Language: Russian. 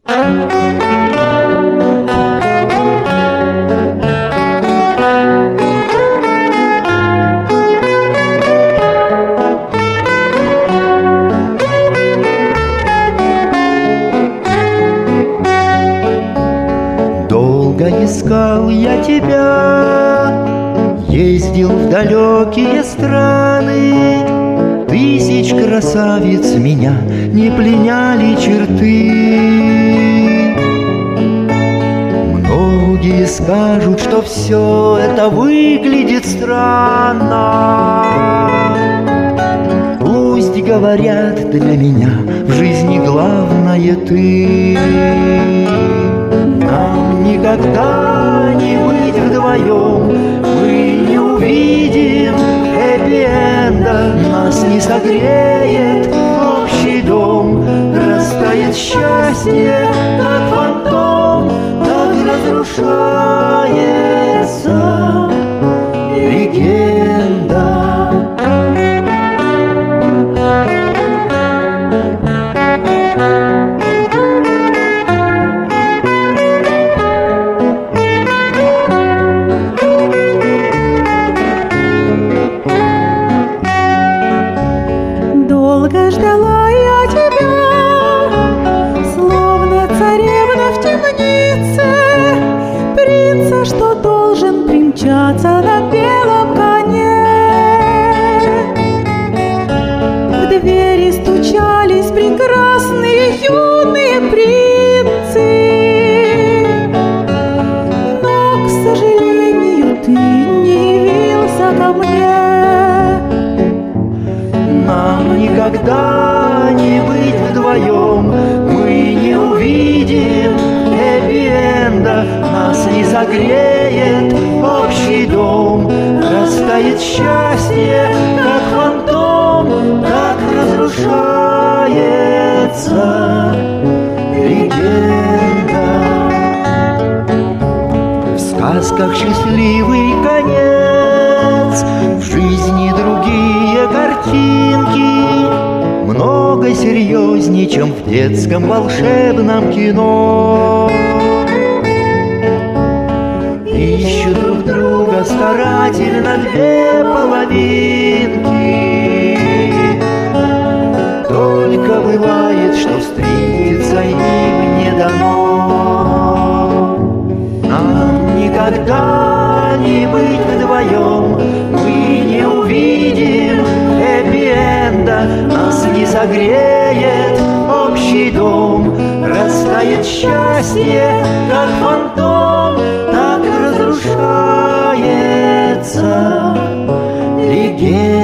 Долго искал я тебя, ездил в далекие страны. Тысяч красавиц меня не пленяли черты. Многие скажут, что все это выглядит странно. Пусть говорят, для меня в жизни главное ты. Нам никогда не быть вдвоем, мы не увидим хэппи-энда. Нас не согреет общий дом, растает счастье, как фантом, так разрушается легенда. Долго ждала я тебя, словно царевна в темнице, принца, что должен примчаться на белом коне. В двери стучались прекрасные юные принцы, но, к сожалению, ты не явился ко мне. Нам никогда не быть вдвоем, мы не увидим хэппи-энда. Нас не согреет общий дом, растает счастье, как фантом, так разрушается легенда. В сказках счастливый конец, в жизни другие картинки, много серьезнее, чем в детском волшебном кино. Ищут друг друга старательно две половинки, только бывает, что встретиться им не дано. Нам никогда не быть вдвоем, мы не увидим хэппи-энда. Нас не согреет общий дом, растает счастье, как фантом, так разрушается легенда.